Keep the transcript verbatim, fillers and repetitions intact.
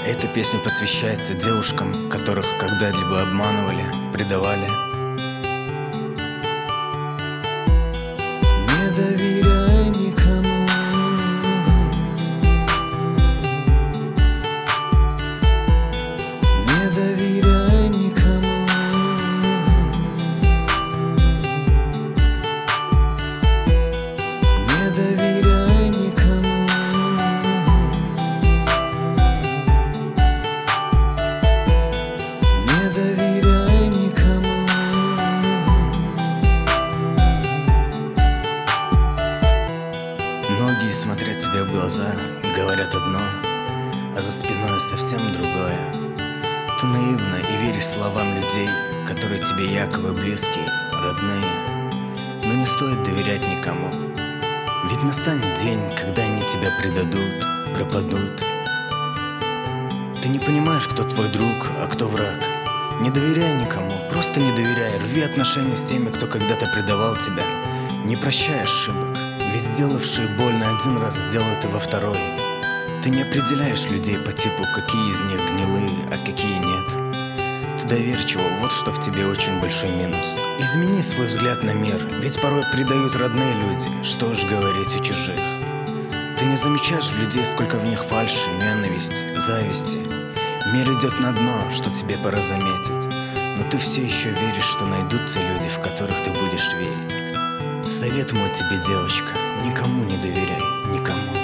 Эта песня посвящается девушкам, которых когда-либо обманывали, предавали. Не доверяй никому, не доверяй никому, не доверяй никому, не доверяй никому. Многие смотрят тебе в глаза, говорят одно, а за спиной совсем другое. Ты наивна и веришь словам людей, которые тебе якобы близкие, родные. Но не стоит доверять никому, ведь настанет день, когда они тебя предадут, пропадут. Ты не понимаешь, кто твой друг, а кто враг. Не доверяй никому, просто не доверяй. Рви отношения с теми, кто когда-то предавал тебя. Не прощай ошибок, ведь сделавшие больно один раз сделают и во второй. Ты не определяешь людей по типу, какие из них гнилые, а какие нет. Ты доверчива, вот что в тебе очень большой минус. Измени свой взгляд на мир, ведь порой предают родные люди, что уж говорить о чужих. Ты не замечаешь в людей, сколько в них фальши, ненависти, зависти. Мир идет на дно, что тебе пора заметить. Но ты все еще веришь, что найдутся люди, в которых ты будешь верить. Совет мой тебе, девочка, никому не доверяй, никому.